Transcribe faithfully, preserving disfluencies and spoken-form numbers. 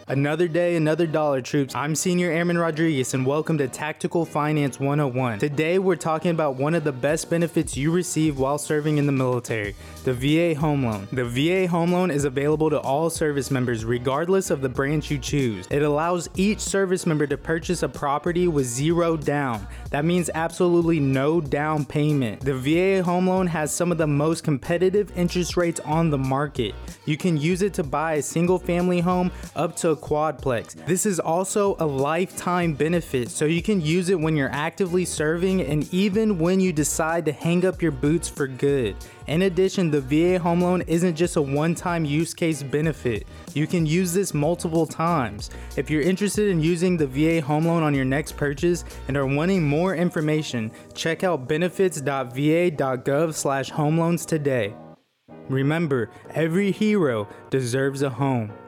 Another day, another dollar, troops. I'm Senior Airman Rodriguez and welcome to Tactical Finance one oh one. Today we're talking about one of the best benefits you receive while serving in the military, the V A Home Loan. The V A Home Loan is available to all service members regardless of the branch you choose. It allows each service member to purchase a property with zero down. That means absolutely no down payment. The V A Home Loan has some of the most competitive interest rates on the market. You can use it to buy a single family home up to a quadplex. This is also a lifetime benefit, so you can use it when you're actively serving and even when you decide to hang up your boots for good. In addition, the V A Home Loan isn't just a one-time use case benefit. You can use this multiple times. If you're interested in using the V A Home Loan on your next purchase and are wanting more information, check out benefits dot v a dot gov slash home loans today. Remember, every hero deserves a home.